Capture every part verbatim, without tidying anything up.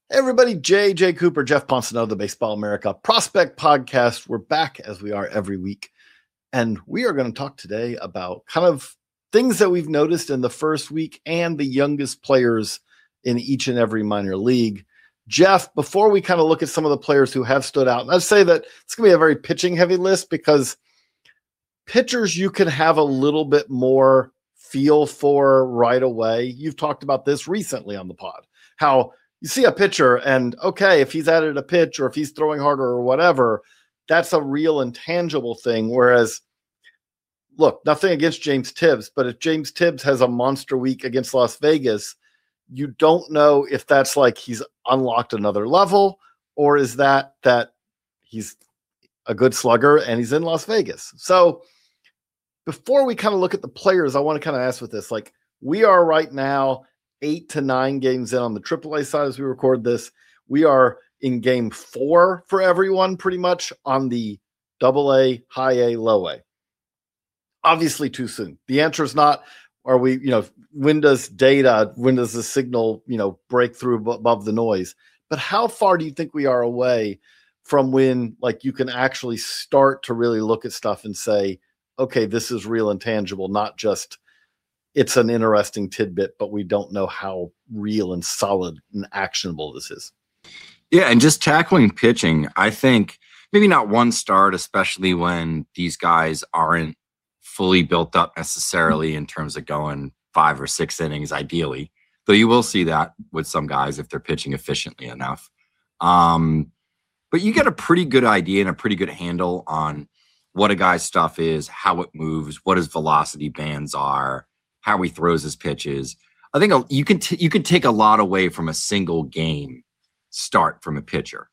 Hey everybody, J J Cooper, Jeff Poncinello, the Baseball America Prospect Podcast. We're back as we are every week. And we are going to talk today about kind of things that we've noticed in the first week and the youngest players in each and every minor league. Jeff, before we kind of look at some of the players who have stood out, I'd say that it's going to be a very pitching heavy list because pitchers you can have a little bit more feel for right away. You've talked about this recently on the pod, how you see a pitcher and, okay, if he's added a pitch or if he's throwing harder or whatever, that's a real intangible thing. Whereas, look, nothing against James Tibbs, but if James Tibbs has a monster week against Las Vegas, you don't know if that's like he's unlocked another level or is that that he's a good slugger and he's in Las Vegas. So before we kind of look at the players, I want to kind of ask with this, like we are right now eight to nine games in on the triple A side as we record this. We are in game four for everyone pretty much on the double A, high A, low A. Obviously too soon. The answer is not, are we, you know, when does data, when does the signal, you know, break through above the noise? But how far do you think we are away from when like you can actually start to really look at stuff and say, okay, this is real and tangible, not just it's an interesting tidbit, but we don't know how real and solid and actionable this is. Yeah, and just tackling pitching, I think maybe not one start, especially when these guys aren't fully built up necessarily in terms of going five or six innings, ideally. Though you will see that with some guys if they're pitching efficiently enough. Um, but you get a pretty good idea and a pretty good handle on what a guy's stuff is, how it moves, what his velocity bands are, how he throws his pitches. I think you can t- you can take a lot away from a single game start from a pitcher.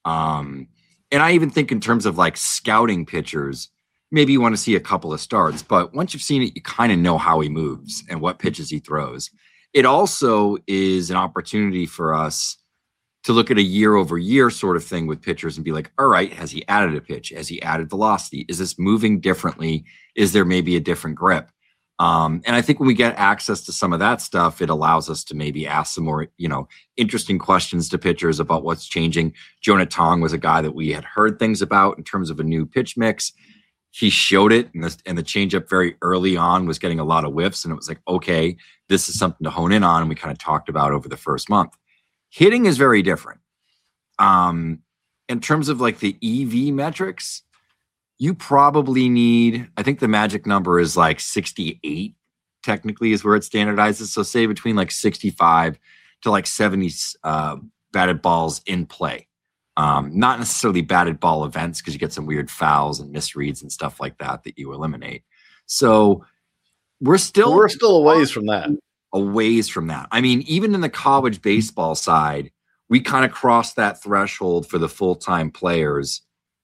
Um, and I even think in terms of like scouting pitchers, maybe you want to see a couple of starts, but once you've seen it, you kind of know how he moves and what pitches he throws. It also is an opportunity for us to look at a year over year sort of thing with pitchers and be like, all right, has he added a pitch? Has he added velocity? Is this moving differently? Is there maybe a different grip? Um, and I think when we get access to some of that stuff, it allows us to maybe ask some more, you know, interesting questions to pitchers about what's changing. Jonah Tong was a guy that we had heard things about in terms of a new pitch mix. He showed it, and the, and the changeup very early on was getting a lot of whiffs, and it was like, okay, this is something to hone in on, and we kind of talked about over the first month. Hitting is very different. Um, in terms of like the E V metrics, you probably need, I think the magic number is like sixty-eight technically is where it standardizes. So say between like sixty-five to like seventy uh, batted balls in play. Um, not necessarily batted ball events because you get some weird fouls and misreads and stuff like that that you eliminate. So we're still we're still a ways from that. A ways from that. I mean, even in the college baseball side, we kind of crossed that threshold for the full-time players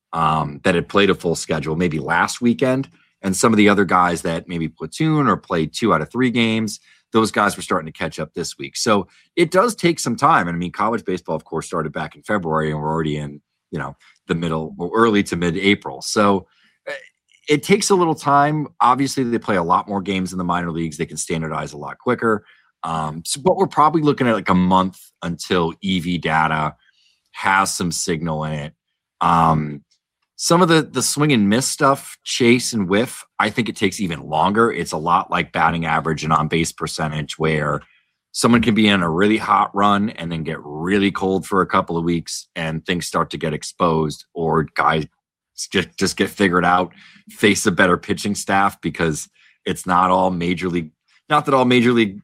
um, that had played a full schedule maybe last weekend. And some of the other guys that maybe platoon or played two out of three games, those guys were starting to catch up this week. So it does take some time. And I mean, college baseball, of course, started back in February and we're already in, you know, the middle or early to mid-April. So uh, it takes a little time. Obviously, they play a lot more games in the minor leagues. They can standardize a lot quicker. Um, so, but we're probably looking at like a month until E V data has some signal in it. Um, Some of the the swing and miss stuff, chase and whiff, I think it takes even longer. It's a lot like batting average and on-base percentage where someone can be in a really hot run and then get really cold for a couple of weeks and things start to get exposed or guys just, just get figured out, face a better pitching staff because it's not all major league, not that all major league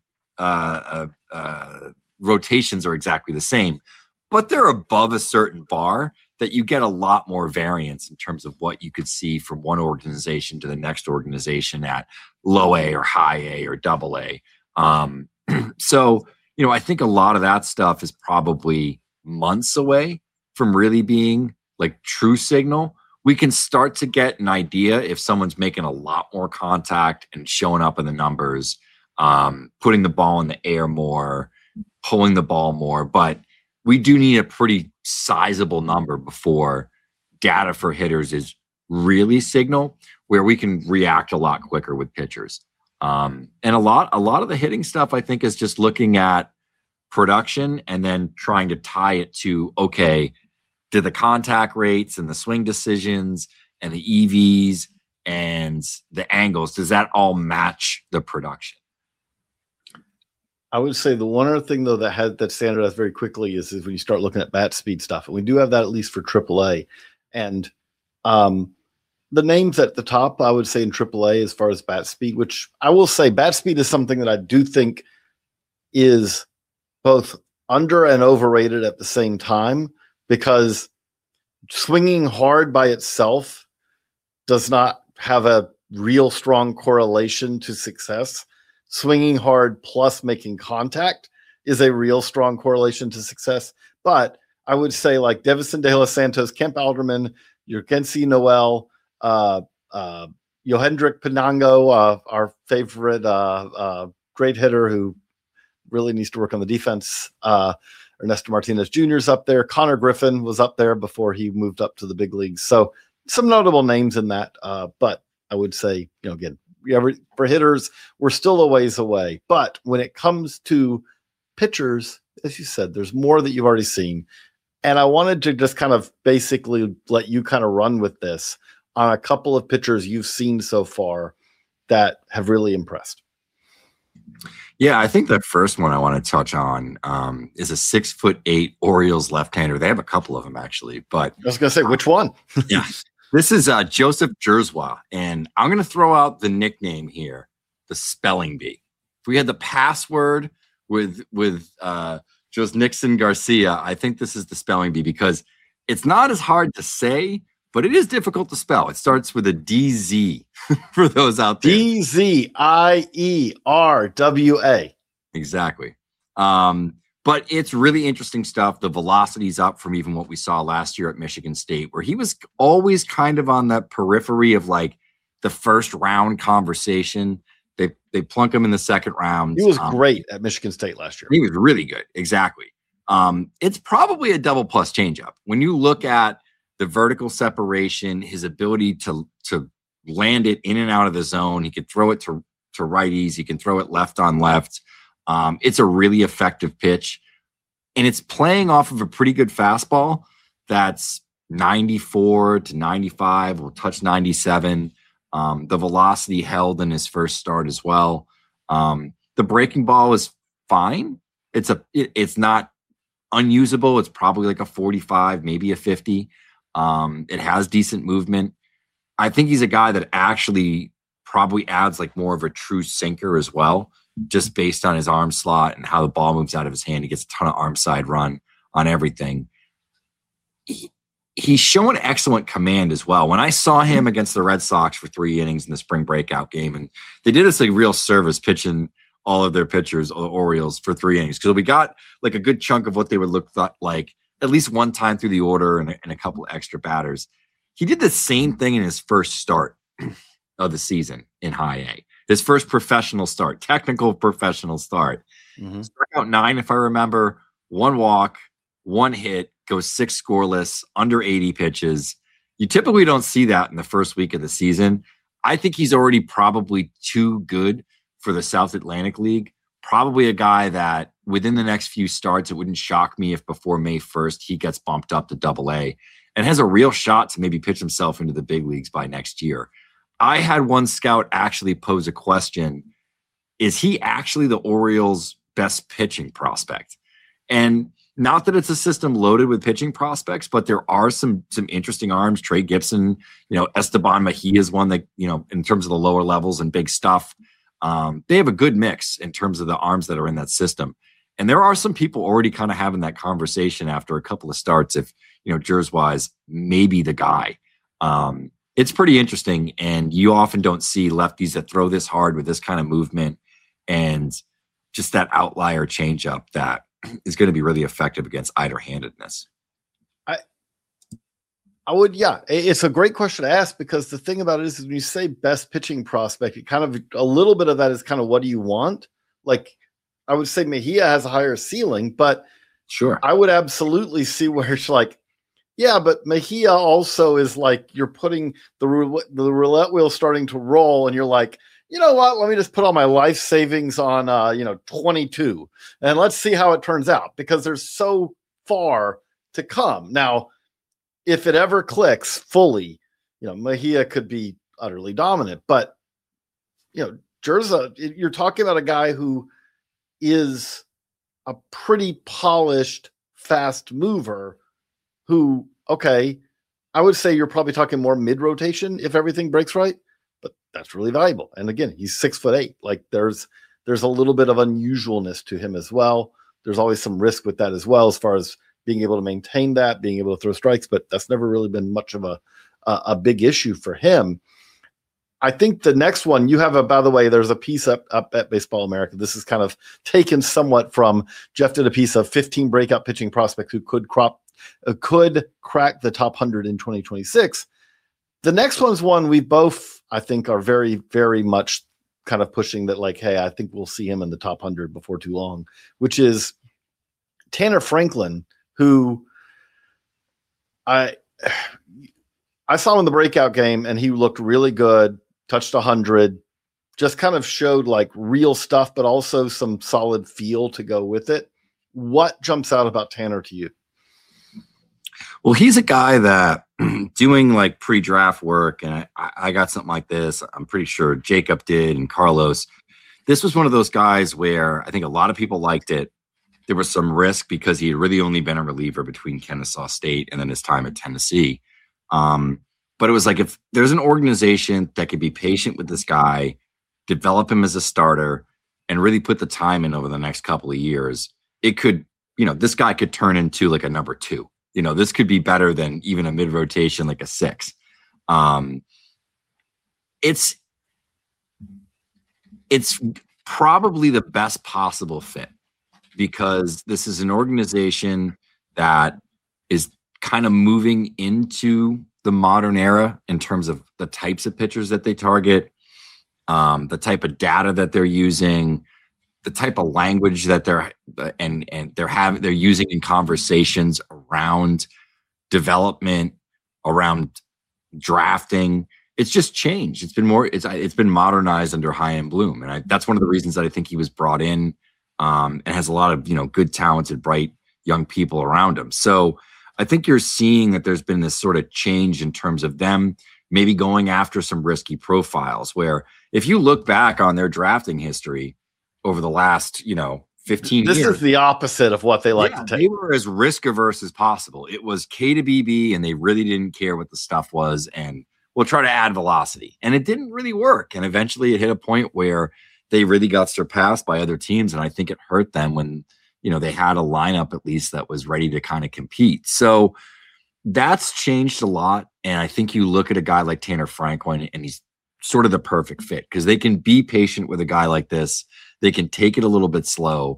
uh, uh, uh, rotations are exactly the same, but they're above a certain bar that you get a lot more variance in terms of what you could see from one organization to the next organization at low A or high A or double A. Um, so, you know, I think a lot of that stuff is probably months away from really being like true signal. We can start to get an idea if someone's making a lot more contact and showing up in the numbers, um, putting the ball in the air more, pulling the ball more, but we do need a pretty sizable number before data for hitters is really signal where we can react a lot quicker with pitchers. Um, and a lot, a lot of the hitting stuff, I think, is just looking at production and then trying to tie it to, okay, did the contact rates and the swing decisions and the E Vs and the angles, does that all match the production? I would say the one other thing, though, that had that standardized very quickly is, is when you start looking at bat speed stuff. And we do have that at least for triple A. And um, the names at the top, I would say in triple A as far as bat speed, which I will say bat speed is something that I do think is both under and overrated at the same time, because swinging hard by itself does not have a real strong correlation to success. Swinging hard plus making contact is a real strong correlation to success. But I would say like Devison De Los Santos, Kemp Alderman, Jurgency Noel, uh, uh, Yohendrick Pinango, uh, our favorite uh, uh, great hitter who really needs to work on the defense. Uh, Ernesto Martinez Junior is up there. Connor Griffin was up there before he moved up to the big leagues. So some notable names in that. Uh, but I would say, you know, again, for hitters, we're still a ways away. But when it comes to pitchers, as you said, there's more that you've already seen. And I wanted to just kind of basically let you kind of run with this on a couple of pitchers you've seen so far that have really impressed. Yeah, I think the first one I want to touch on um, is a six foot eight Orioles left-hander. They have a couple of them actually, but I was going to say, which one? Yeah. This is uh, Joseph Jurzwa, and I'm going to throw out the nickname here, the spelling bee. If we had the password with with uh, Jos Nixon Garcia, I think this is the spelling bee because it's not as hard to say, but it is difficult to spell. It starts with a D Z for those out there. D Z I E R W A. Exactly. Um, But it's really interesting stuff. The velocity's up from even what we saw last year at Michigan State, where he was always kind of on the periphery of like the first round conversation. They they plunk him in the second round. He was um, great at Michigan State last year. He was really good. Exactly. Um, it's probably a double plus changeup. When you look at the vertical separation, his ability to to land it in and out of the zone, he could throw it to, to righties. He can throw it left on left. Um, it's a really effective pitch, and it's playing off of a pretty good fastball that's ninety-four to ninety-five, will touch ninety-seven. Um, the velocity held in his first start as well. Um, the breaking ball is fine. It's a it, it's not unusable. It's probably like a forty-five, maybe a fifty. Um, it has decent movement. I think he's a guy that actually probably adds like more of a true sinker as well, just based on his arm slot and how the ball moves out of his hand. He gets a ton of arm side run on everything. He, he's showing excellent command as well. When I saw him against the Red Sox for three innings in the spring breakout game, and they did us a real service pitching all of their pitchers, the Orioles, for three innings, because we got like a good chunk of what they would look like at least one time through the order and a, and a couple of extra batters. He did the same thing in his first start of the season in high A. His first professional start, technical professional start. Mm-hmm. Struck out nine, if I remember, one walk, one hit, goes six scoreless, under eighty pitches. You typically don't see that in the first week of the season. I think he's already probably too good for the South Atlantic League. Probably a guy that within the next few starts, it wouldn't shock me if before May first he gets bumped up to double A and has a real shot to maybe pitch himself into the big leagues by next year. I had one scout actually pose a question. Is he actually the Orioles' best pitching prospect? And not that it's a system loaded with pitching prospects, but there are some some interesting arms. Trey Gibson, you know, Esteban Mejia is one that, you know, in terms of the lower levels and big stuff, um, they have a good mix in terms of the arms that are in that system. And there are some people already kind of having that conversation after a couple of starts if, you know, Jurzwa is maybe the guy. Um, it's pretty interesting, and you often don't see lefties that throw this hard with this kind of movement and just that outlier changeup that is going to be really effective against either-handedness. I, I would, yeah. It's a great question to ask, because the thing about it is, is when you say best pitching prospect, it kind of a little bit of that is kind of what do you want? Like, I would say Mejia has a higher ceiling, but sure, I would absolutely see where it's like, yeah, but Mejia also is like, you're putting the roulette, the roulette wheel starting to roll, and you're like, you know what? Let me just put all my life savings on, uh, you know, twenty-two, and let's see how it turns out, because there's so far to come. Now, if it ever clicks fully, you know, Mejia could be utterly dominant, but, you know, Jerza, you're talking about a guy who is a pretty polished, fast mover who, okay, I would say you're probably talking more mid-rotation if everything breaks right, but that's really valuable. And again, he's six foot eight. Like there's there's a little bit of unusualness to him as well. There's always some risk with that as well, as far as being able to maintain that, being able to throw strikes, but that's never really been much of a a, a big issue for him. I think the next one you have, a, by the way, there's a piece up, up at Baseball America. This is kind of taken somewhat from Jeff did a piece of fifteen breakout pitching prospects who could crop uh, could crack the top one hundred in twenty twenty-six. The next one's one we both, I think, are very, very much kind of pushing that, like, hey, I think we'll see him in the top one hundred before too long, which is Tanner Franklin, who I I saw him in the breakout game, and he looked really good, touched one hundred, just kind of showed like real stuff, but also some solid feel to go with it. What jumps out about Tanner to you? Well, he's a guy that doing like pre-draft work, and I, I got something like this. I'm pretty sure Jacob did, and Carlos. This was one of those guys where I think a lot of people liked it. There was some risk because he had really only been a reliever between Kennesaw State and then his time at Tennessee. Um, but it was like, if there's an organization that could be patient with this guy, develop him as a starter, and really put the time in over the next couple of years, it could, you know, this guy could turn into like a number two. You know, this could be better than even a mid-rotation, like a six. Um, it's, it's probably the best possible fit, because this is an organization that is kind of moving into the modern era in terms of the types of pitchers that they target, um, the type of data that they're using, the type of language that they're and and they're having they're using in conversations around development, around drafting. It's just changed. It's been more. It's it's been modernized under Chaim Bloom, and I, that's one of the reasons that I think he was brought in, um, and has a lot of, you know, good, talented, bright young people around him. So I think you're seeing that there's been this sort of change in terms of them maybe going after some risky profiles, where if you look back on their drafting history over the last, you know, fifteen this years. This is the opposite of what they like yeah, to take. They were as risk averse as possible. It was K to B B, and they really didn't care what the stuff was, and we'll try to add velocity. And it didn't really work. And eventually it hit a point where they really got surpassed by other teams. And I think it hurt them when, you know, they had a lineup at least that was ready to kind of compete. So that's changed a lot. And I think you look at a guy like Tanner Franklin, and he's sort of the perfect fit, because they can be patient with a guy like this. They can take it a little bit slow.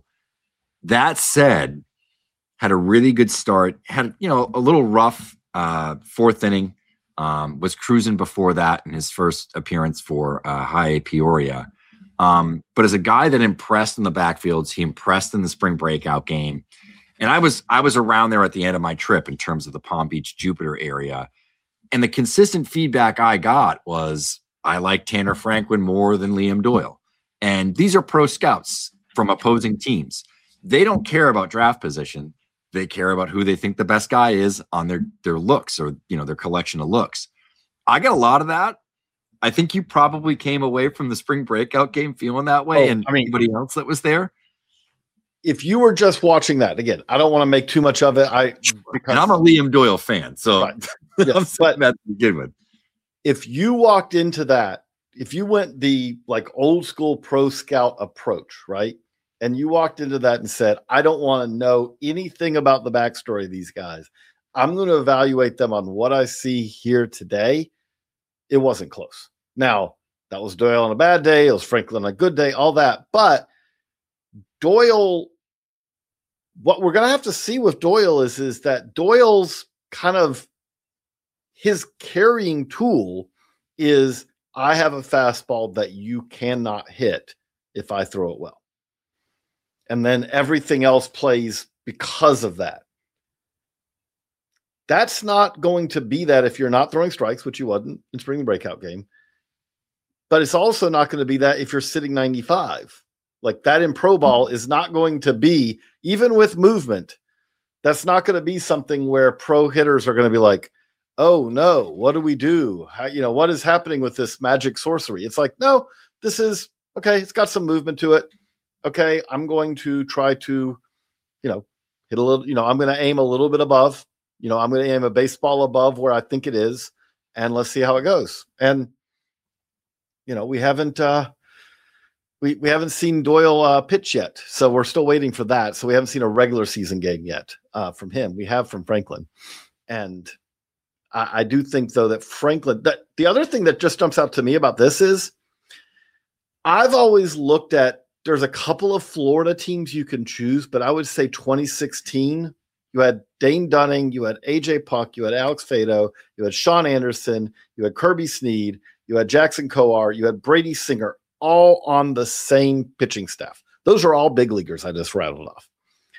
That said, had a really good start, had, you know, a little rough uh, fourth inning, um, was cruising before that in his first appearance for uh, High A Peoria. Um, but as a guy that impressed in the backfields, he impressed in the spring breakout game. And I was I was around there at the end of my trip in terms of the Palm Beach, Jupiter area. And the consistent feedback I got was, I like Tanner Franklin more than Liam Doyle. And these are pro scouts from opposing teams. They don't care about draft position. They care about who they think the best guy is on their, their looks, or, you know, their collection of looks. I get a lot of that. I think you probably came away from the spring breakout game feeling that way. Oh, and I mean, anybody else that was there? If you were just watching that, again, I don't want to make too much of it. I because, and I'm a Liam Doyle fan, so right. Yes, but that to begin with. If you walked into that, if you went the like old school pro scout approach, right, and you walked into that and said, I don't want to know anything about the backstory of these guys, I'm going to evaluate them on what I see here today, it wasn't close. Now, that was Doyle on a bad day. It was Franklin on a good day, all that. But Doyle, what we're going to have to see with Doyle is, is that Doyle's kind of his carrying tool is, I have a fastball that you cannot hit if I throw it well. And then everything else plays because of that. That's not going to be that if you're not throwing strikes, which you wasn't in spring breakout game. but it's also not going to be that if you're sitting ninety-five. Like that in pro ball is not going to be, even with movement, that's not going to be something where pro hitters are going to be like, oh no, what do we do? How, you know, what is happening with this magic sorcery? It's like, no, this is okay. It's got some movement to it. Okay. I'm going to try to, you know, hit a little, you know, I'm going to aim a little bit above, you know, I'm going to aim a baseball above where I think it is. And let's see how it goes. And, you know, we haven't, uh, we, we haven't seen Doyle uh, pitch yet. So we're still waiting for that. So we haven't seen a regular season game yet uh, from him. We have from Franklin. And I, I do think though that Franklin, that the other thing that just jumps out to me about this is I've always looked at, there's a couple of Florida teams you can choose, but I would say twenty sixteen, you had Dane Dunning, you had A J Puck, you had Alex Fado, you had Sean Anderson, you had Kirby Sneed, you had Jackson Coar, you had Brady Singer, all on the same pitching staff. Those are all big leaguers I just rattled off.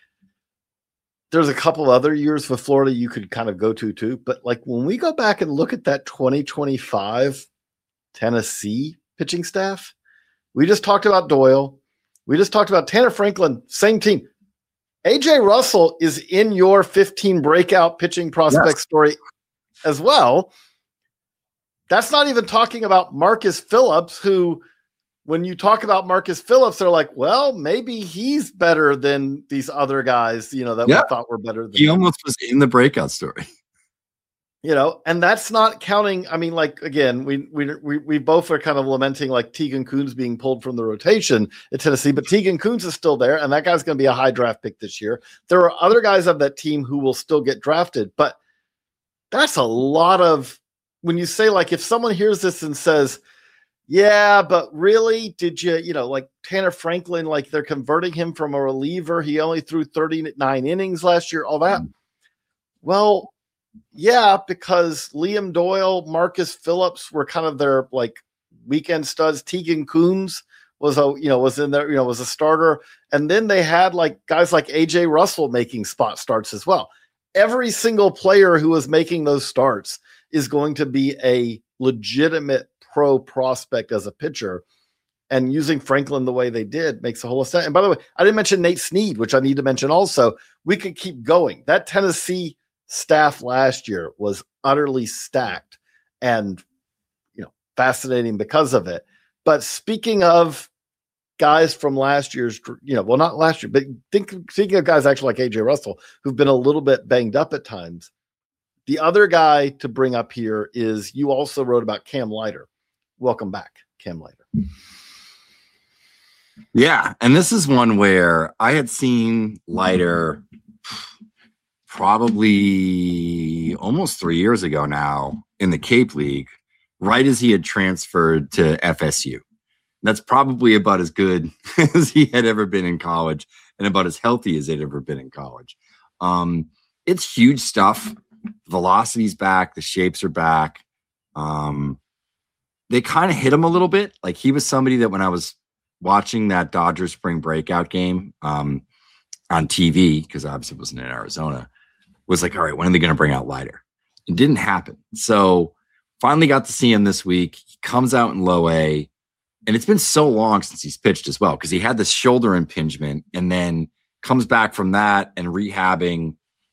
There's a couple other years with Florida you could kind of go to too, but like when we go back and look at that twenty twenty-five Tennessee pitching staff, we just talked about Doyle. We just talked about Tanner Franklin, same team. A J Russell is in your fifteen breakout pitching prospect yes. story as well. That's not even talking about Marcus Phillips, who, when you talk about Marcus Phillips, they're like, well, maybe he's better than these other guys, you know, that yeah. we thought were better than he him. Almost was in the breakout story. You know, and that's not counting. I mean, like, again, we we we, we both are kind of lamenting like Tegan Kuhn's being pulled from the rotation at Tennessee, but Tegan Kuhn's is still there, and that guy's going to be a high draft pick this year. There are other guys of that team who will still get drafted, but that's a lot of, when you say, like, if someone hears this and says, yeah, but really, did you, you know, like Tanner Franklin, like they're converting him from a reliever. He only threw thirty-nine innings last year, all that. Well, yeah, because Liam Doyle, Marcus Phillips were kind of their like weekend studs. Tegan Kuhn's was a, you know, was in there, you know, was a starter. And then they had like guys like A J Russell making spot starts as well. Every single player who was making those starts is going to be a legitimate pro prospect as a pitcher. And using Franklin the way they did makes a whole lot of sense. And by the way, I didn't mention Nate Snead, which I need to mention also. We could keep going. That Tennessee staff last year was utterly stacked and, you know, fascinating because of it. But speaking of guys from last year's, you know, well, not last year, but think, thinking of guys actually like A J Russell, who've been a little bit banged up at times. The other guy to bring up here is, you also wrote about Cam Leiter. Welcome back, Cam Leiter. Yeah. And this is one where I had seen Leiter probably almost three years ago now in the Cape League, right as he had transferred to F S U. That's probably about as good as he had ever been in college and about as healthy as they'd ever been in college. Um, it's huge stuff. Velocity's back. The shapes are back. Um, they kind of hit him a little bit. Like, he was somebody that when I was watching that Dodgers spring breakout game um, on T V, because obviously it wasn't in Arizona, was like, all right, when are they going to bring out Leiter? It didn't happen. So finally got to see him this week. He comes out in low A, and it's been so long since he's pitched as well, because he had this shoulder impingement and then comes back from that and rehabbing,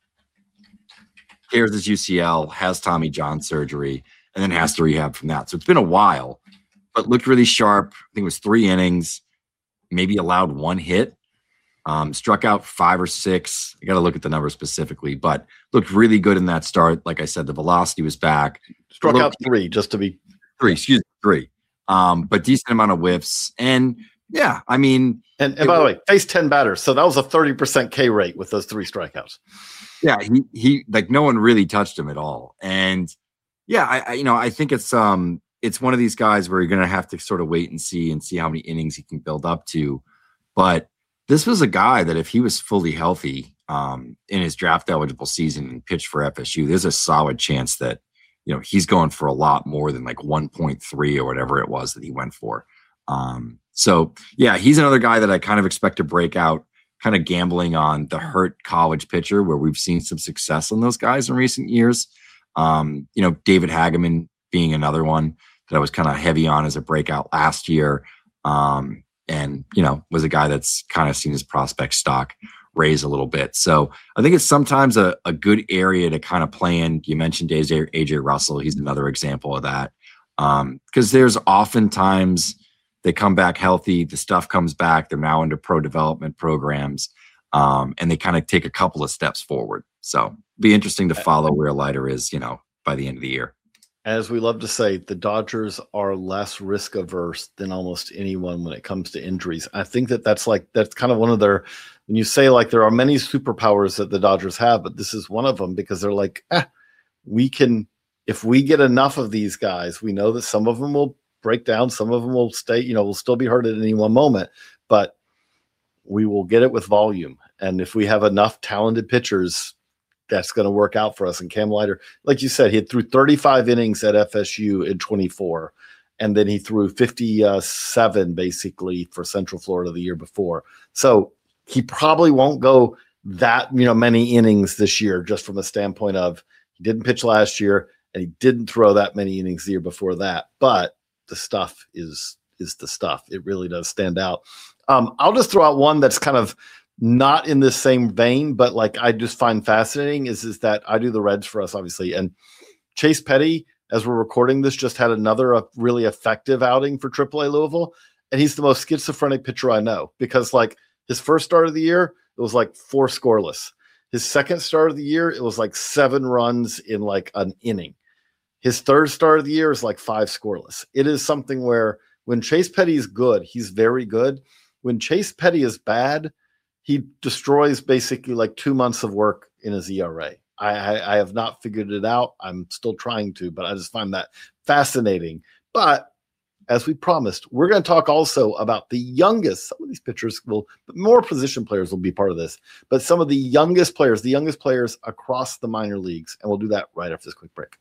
tears his U C L, has Tommy John surgery, and then has to rehab from that. So it's been a while, but looked really sharp. I think it was three innings, maybe allowed one hit. Um, struck out five or six. I got to look at the numbers specifically, but looked really good in that start. Like I said, the velocity was back. Struck Look, out three, just to be three. Excuse me, three. Um, but decent amount of whiffs, and yeah, I mean, and, and by was, the way, faced ten batters, so that was a thirty percent K rate with those three strikeouts. Yeah, he he like no one really touched him at all, and yeah, I, I you know I think it's um it's one of these guys where you're gonna have to sort of wait and see and see how many innings he can build up to, but. This was a guy that if he was fully healthy um, in his draft eligible season and pitched for F S U, there's a solid chance that, you know, he's going for a lot more than like one point three or whatever it was that he went for. Um, so yeah, he's another guy that I kind of expect to break out, kind of gambling on the hurt college pitcher where we've seen some success on those guys in recent years. Um, you know, David Hageman being another one that I was kind of heavy on as a breakout last year. Um, and, you know, was a guy that's kind of seen his prospect stock raise a little bit. So I think it's sometimes a, a good area to kind of play in. You mentioned A J, A J Russell. He's another example of that. Um, because there's oftentimes they come back healthy, the stuff comes back, they're now into pro development programs, um, and they kind of take a couple of steps forward. So be interesting to follow where Leiter is, you know, by the end of the year. As we love to say, the Dodgers are less risk averse than almost anyone when it comes to injuries. I think that that's like, that's kind of one of their, when you say like there are many superpowers that the Dodgers have, but this is one of them because they're like, eh, we can, if we get enough of these guys, we know that some of them will break down, some of them will stay, you know, will still be hurt at any one moment, but we will get it with volume. And if we have enough talented pitchers, that's going to work out for us. And Cam Leiter, like you said, he had threw thirty-five innings at F S U in twenty-four, and then he threw fifty-seven basically for Central Florida the year before. So he probably won't go that, you know, many innings this year, just from a standpoint of he didn't pitch last year and he didn't throw that many innings the year before that. But the stuff is is the stuff. It really does stand out. Um, I'll just throw out one that's kind of not in this same vein, but like I just find fascinating is, is that I do the Reds for us, obviously. And Chase Petty, as we're recording this, just had another uh, really effective outing for triple A Louisville. And he's the most schizophrenic pitcher I know because like his first start of the year, it was like four scoreless. His second start of the year, it was like seven runs in like an inning. His third start of the year is like five scoreless. It is something where when Chase Petty is good, he's very good. When Chase Petty is bad, he destroys basically like two months of work in his E R A. I, I, I have not figured it out. I'm still trying to, but I just find that fascinating. But as we promised, we're going to talk also about the youngest. Some of these pitchers will, but more position players will be part of this, but some of the youngest players, the youngest players across the minor leagues. And we'll do that right after this quick break.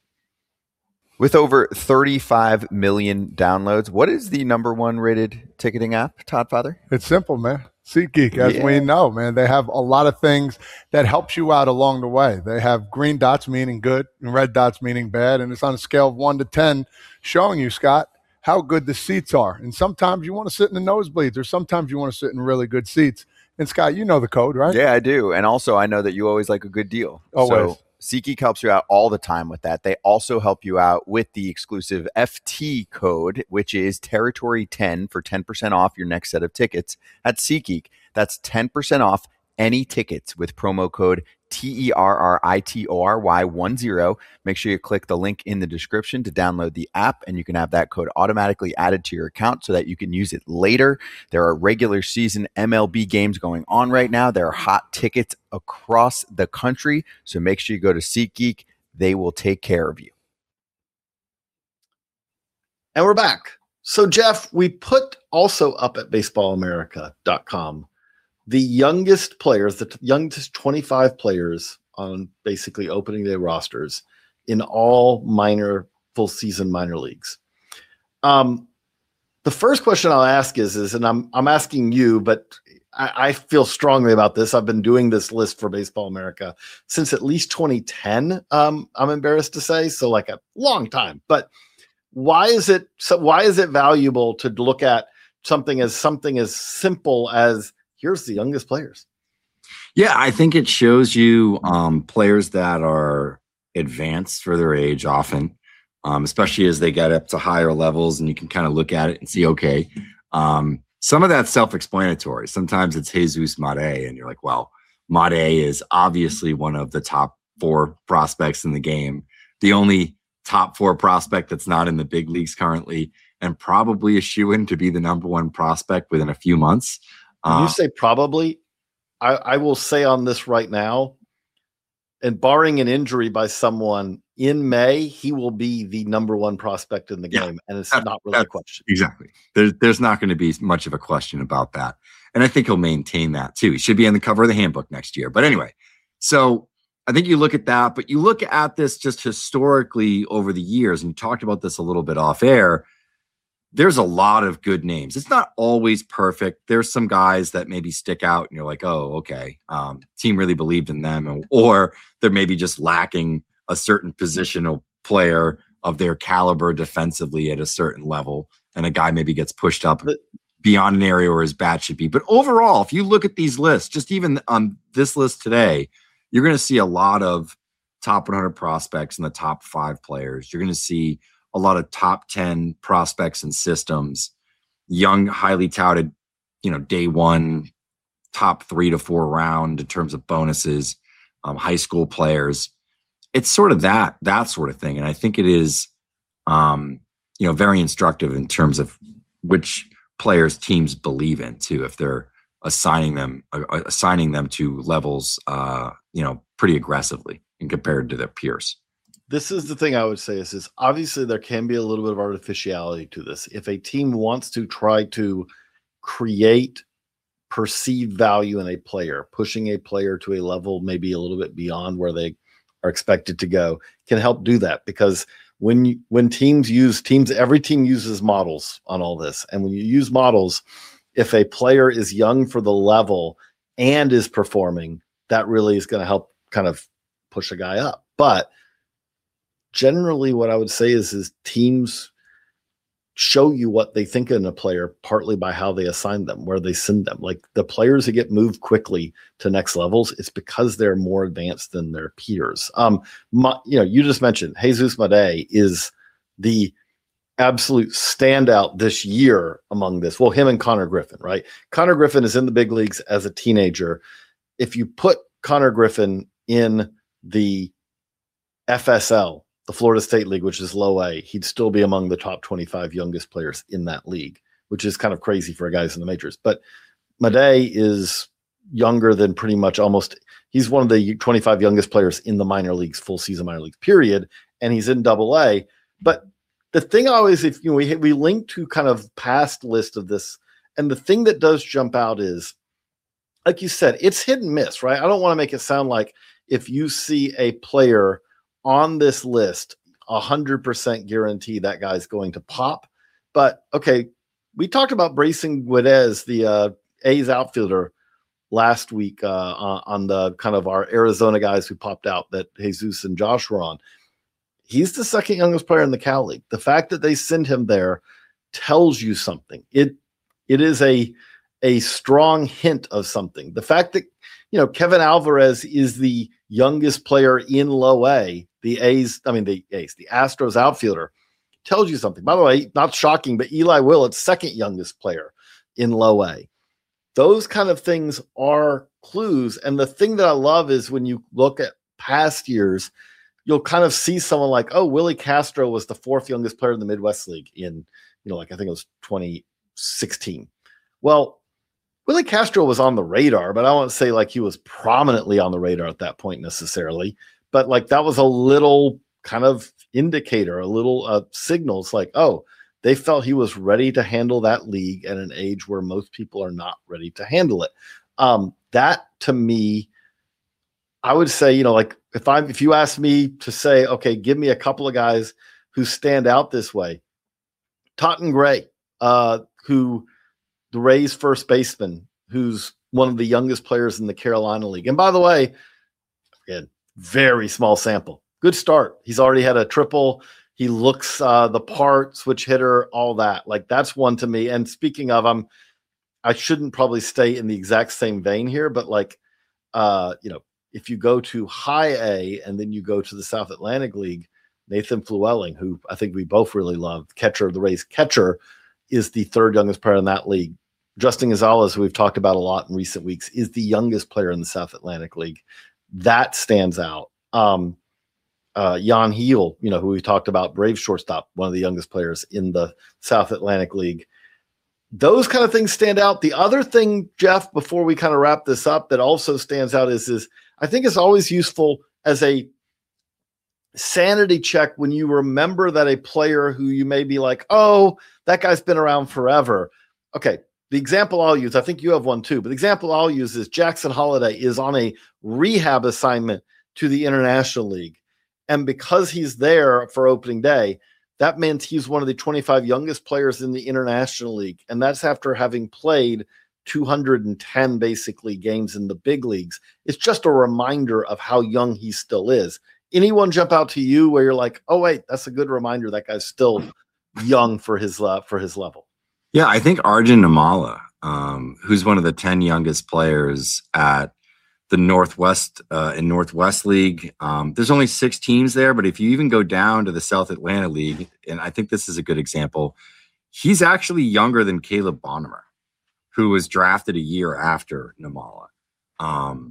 With over thirty-five million downloads, what is the number one rated ticketing app, Todd Father? It's simple, man. SeatGeek, as Yeah. we know, man, they have a lot of things that helps you out along the way. They have green dots meaning good and red dots meaning bad, and it's on a scale of one to ten showing you, Scott, how good the seats are. And sometimes you want to sit in the nosebleeds, or sometimes you want to sit in really good seats. And Scott, you know the code, right? Yeah, I do. And also, I know that you always like a good deal. Always. So SeatGeek helps you out all the time with that. They also help you out with the exclusive F T code, which is Territory ten for ten percent off your next set of tickets at SeatGeek. That's ten percent off any tickets with promo code T E R R I T O R Y one zero. Make sure you click the link in the description to download the app, and you can have that code automatically added to your account so that you can use it later. There are regular season M L B games going on right now. There are hot tickets across the country, so make sure you go to SeatGeek. They will take care of you. And we're back. So, Jeff, we put also up at baseball america dot com the youngest players, the t- youngest twenty-five players on basically opening day rosters in all minor, full season minor leagues. Um, the first question I'll ask is, is, and I'm I'm asking you, but I, I feel strongly about this. I've been doing this list for Baseball America since at least twenty ten. Um, I'm embarrassed to say, so like a long time. But why is it so? Why is it valuable to look at something as something as simple as here's the youngest players? Yeah, I think it shows you um, players that are advanced for their age often, um, especially as they get up to higher levels, and you can kind of look at it and see, okay, um, some of that's self-explanatory. Sometimes it's Jesus Mate, and you're like, well, Mate is obviously one of the top four prospects in the game, the only top four prospect that's not in the big leagues currently, and probably a shoo-in to be the number one prospect within a few months. When you Uh, say probably, I, I will say on this right now, and barring an injury by someone in May, he will be the number one prospect in the Yeah, game. And it's that- not really a that- question. Exactly. There's there's not going to be much of a question about that. And I think he'll maintain that too. He should be on the cover of the handbook next year. But anyway, so I think you look at that, but you look at this just historically over the years, and you talked about this a little bit off air. There's a lot of good names. It's not always perfect. There's some guys that maybe stick out and you're like, oh, okay. Um, team really believed in them. Or they're maybe just lacking a certain positional player of their caliber defensively at a certain level, and a guy maybe gets pushed up beyond an area where his bat should be. But overall, if you look at these lists, just even on this list today, you're going to see a lot of top one hundred prospects in the top five players. You're going to see a lot of top ten prospects and systems, young, highly touted, you know, day one, top three to four round in terms of bonuses, um, high school players. It's sort of that, that sort of thing. And I think it is, um, you know, very instructive in terms of which players teams believe in too, if they're assigning them, uh, assigning them to levels, uh, you know, pretty aggressively and compared to their peers. This is the thing I would say is, is obviously there can be a little bit of artificiality to this. If a team wants to try to create perceived value in a player, pushing a player to a level maybe a little bit beyond where they are expected to go, can help do that. Because when you, when teams use teams, every team uses models on all this. And when you use models, if a player is young for the level and is performing, that really is going to help kind of push a guy up. But generally what I would say is, is teams show you what they think in a player partly by how they assign them, where they send them. Like the players that get moved quickly to next levels, it's because they're more advanced than their peers. Um, my, you know, you just mentioned Jesus Madej is the absolute standout this year among this. Well, him and Connor Griffin, right? Connor Griffin is in the big leagues as a teenager. If you put Connor Griffin in the F S L, the Florida State League, which is low A, he'd still be among the top twenty-five youngest players in that league, which is kind of crazy for guys in the majors. But Madej is younger than pretty much almost, he's one of the twenty-five youngest players in the minor leagues, full season minor leagues, period. And he's in double A. But the thing always, if you know, we, we link to kind of past list of this, and the thing that does jump out is, like you said, it's hit and miss, right? I don't want to make it sound like if you see a player on this list, one hundred percent guarantee that guy's going to pop. But, okay, we talked about Brayson Guedez, the uh, A's outfielder, last week uh, on the kind of our Arizona guys who popped out that Jesus and Josh were on. He's the second youngest player in the Cal League. The fact that they send him there tells you something. It It is a, a strong hint of something. The fact that, you know, Kevin Alvarez is the youngest player in low A, the A's, I mean, the A's, the Astros outfielder, tells you something. By the way, not shocking, but Eli Willett's second youngest player in low A. Those kind of things are clues. And the thing that I love is when you look at past years, you'll kind of see someone like, oh, Willie Castro was the fourth youngest player in the Midwest League in, you know, like I think it was twenty sixteen. Well, Willie Castro was on the radar, but I won't say like he was prominently on the radar at that point necessarily. But like that was a little kind of indicator, a little uh, signal. It's like, oh, they felt he was ready to handle that league at an age where most people are not ready to handle it. Um, that to me, I would say, you know, like if I if you ask me to say, okay, give me a couple of guys who stand out this way, Totten Gray, uh, who the Rays first baseman, who's one of the youngest players in the Carolina League. And by the way, again, very small sample. Good start. He's already had a triple. He looks uh, the part, switch hitter, all that. Like that's one to me. And speaking of, I'm, I shouldn't probably stay in the exact same vein here, but like, uh, you know, if you go to high A and then you go to the South Atlantic League, Nathan Flewelling, who I think we both really love, catcher, the Rays catcher, is the third youngest player in that league. Justin Gonzalez, who we've talked about a lot in recent weeks, is the youngest player in the South Atlantic League. That stands out. Um, uh, Jan Heel, you know, who we talked about, Braves shortstop, one of the youngest players in the South Atlantic League. Those kind of things stand out. The other thing, Jeff, before we kind of wrap this up, that also stands out is, is I think it's always useful as a sanity check when you remember that a player who you may be like, oh, that guy's been around forever. Okay, the example I'll use, I think you have one too, but the example I'll use is Jackson Holliday is on a rehab assignment to the International League. And because he's there for opening day, that means he's one of the twenty-five youngest players in the International League. And that's after having played two hundred ten basically games in the big leagues. It's just a reminder of how young he still is. anyone jump out to you where you're like, oh wait, that's a good reminder that guy's still young for his uh, for his level? Yeah, I think Arjun Namala, um, who's one of the ten youngest players at the Northwest uh, in Northwest League. Um, there's only six teams there, but if you even go down to the South Atlanta League, and I think this is a good example, he's actually younger than Caleb Bonnemer, who was drafted a year after Namala. Um,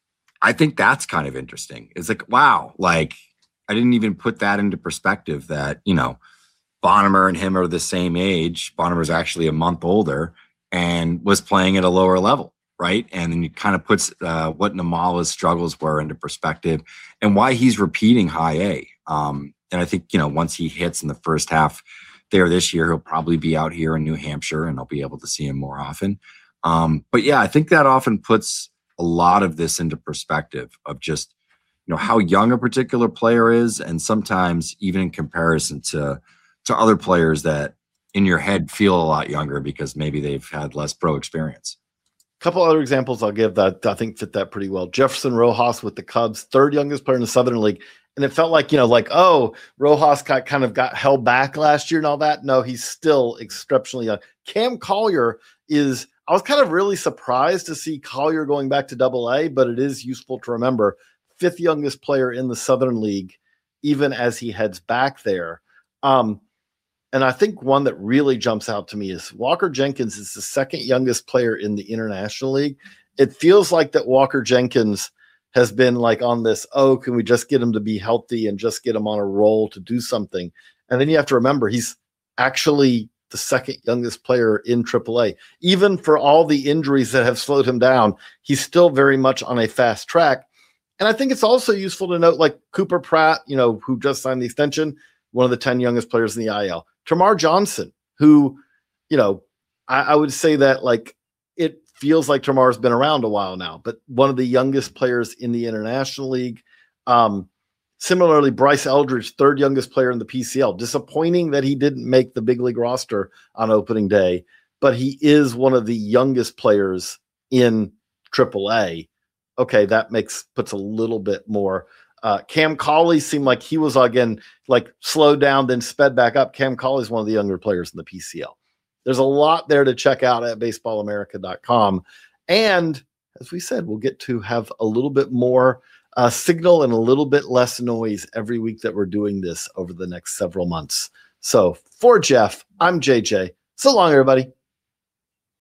I think that's kind of interesting. It's like, wow, like I didn't even put that into perspective that, you know, Bonnemer and him are the same age. Bonnemer's actually a month older and was playing at a lower level. Right. And then it kind of puts uh, what Namala's struggles were into perspective and why he's repeating high A. Um, and I think, you know, once he hits in the first half there this year, he'll probably be out here in New Hampshire and I'll be able to see him more often. Um, but yeah, I think that often puts a lot of this into perspective of just, you know, how young a particular player is. And sometimes even in comparison to, to other players that in your head feel a lot younger because maybe they've had less pro experience. Couple other examples I'll give that I think fit that pretty well. Jefferson Rojas with the Cubs, third youngest player in the Southern League. And it felt like, you know, like, oh, Rojas got kind of got held back last year and all that. No, he's still exceptionally young. Cam Collier is, I was kind of really surprised to see Collier going back to double A, but it is useful to remember fifth youngest player in the Southern League, even as he heads back there. Um, And I think one that really jumps out to me is Walker Jenkins is the second youngest player in the International League. It feels like that Walker Jenkins has been like on this, oh, can we just get him to be healthy and just get him on a roll to do something? And then you have to remember he's actually the second youngest player in triple A. Even for all the injuries that have slowed him down, he's still very much on a fast track. And I think it's also useful to note like Cooper Pratt, you know, who just signed the extension, one of the ten youngest players in the I L. Tamar Johnson, who, you know, I, I would say that like it feels like Tamar's been around a while now, but one of the youngest players in the International League. Um, similarly, Bryce Eldridge, third youngest player in the P C L. Disappointing that he didn't make the big league roster on opening day, but he is one of the youngest players in triple A. Okay, that makes puts a little bit more. Uh, Cam Colley seemed like he was, again, like slowed down, then sped back up. Cam Colley is one of the younger players in the P C L. There's a lot there to check out at baseball america dot com. And as we said, we'll get to have a little bit more uh, signal and a little bit less noise every week that we're doing this over the next several months. So for Jeff, I'm J J. So long, everybody.